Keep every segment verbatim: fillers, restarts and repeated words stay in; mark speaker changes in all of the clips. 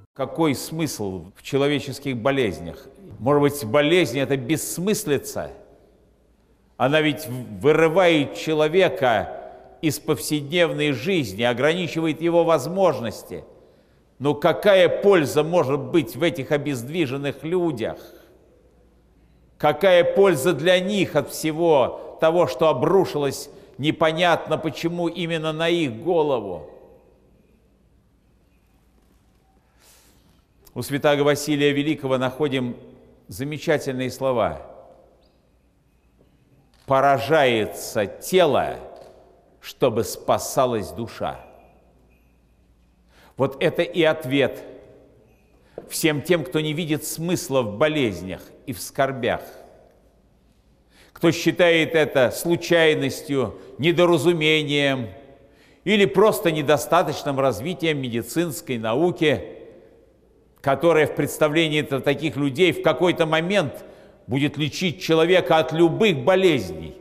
Speaker 1: Какой смысл в человеческих болезнях? Может быть, болезнь – это бессмыслица? Она ведь вырывает человека из повседневной жизни, ограничивает его возможности. Но какая польза может быть в этих обездвиженных людях? Какая польза для них от всего того, что обрушилось непонятно почему именно на их голову? У святаго Василия Великого находим замечательные слова. «Поражается тело, чтобы спасалась душа». Вот это и ответ всем тем, кто не видит смысла в болезнях и в скорбях, кто считает это случайностью, недоразумением или просто недостаточным развитием медицинской науки, которая в представлении таких людей в какой-то момент будет лечить человека от любых болезней.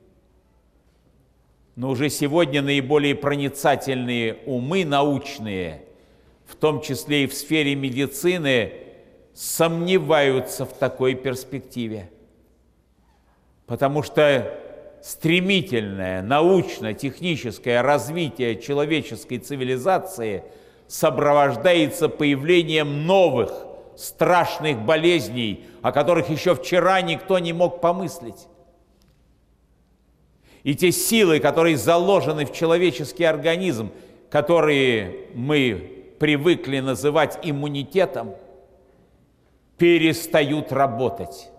Speaker 1: Но уже сегодня наиболее проницательные умы научные, в том числе и в сфере медицины, сомневаются в такой перспективе. Потому что стремительное научно-техническое развитие человеческой цивилизации сопровождается появлением новых страшных болезней, о которых еще вчера никто не мог помыслить. И те силы, которые заложены в человеческий организм, которые мы привыкли называть иммунитетом, перестают работать.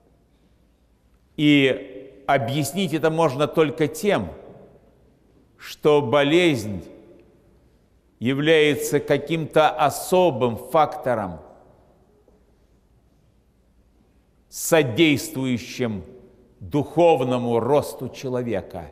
Speaker 1: И объяснить это можно только тем, что болезнь является каким-то особым фактором, содействующим духовному росту человека.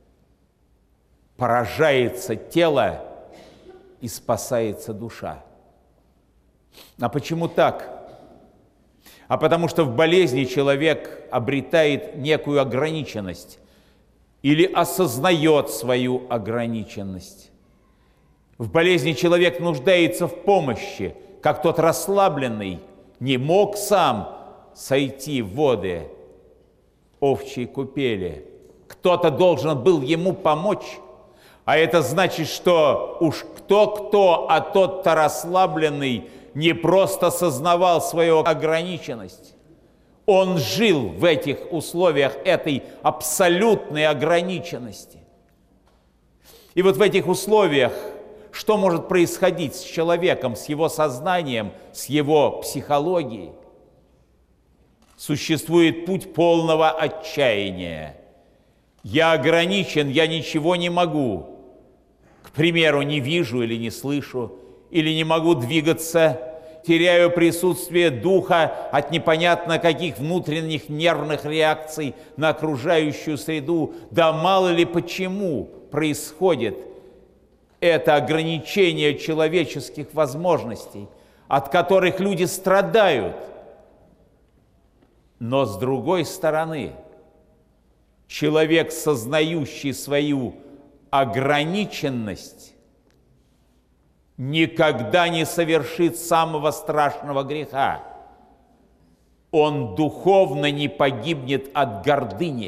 Speaker 1: Поражается тело и спасается душа. А почему так? А потому что в болезни человек обретает некую ограниченность или осознает свою ограниченность. В болезни человек нуждается в помощи, как тот расслабленный не мог сам сойти в воды овчьей купели. Кто-то должен был ему помочь, а это значит, что уж кто-кто, а тот-то расслабленный не просто сознавал свою ограниченность. Он жил в этих условиях этой абсолютной ограниченности. И вот в этих условиях что может происходить с человеком, с его сознанием, с его психологией? Существует путь полного отчаяния. Я ограничен, я ничего не могу. К примеру, не вижу или не слышу, или не могу двигаться, теряю присутствие духа от непонятно каких внутренних нервных реакций на окружающую среду. Да мало ли почему происходит это ограничение человеческих возможностей, от которых люди страдают. Но с другой стороны, человек, сознающий свою ограниченность, никогда не совершит самого страшного греха. Он духовно не погибнет от гордыни.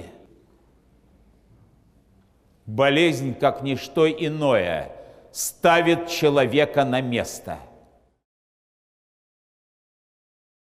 Speaker 1: Болезнь, как ничто иное, ставит человека на место.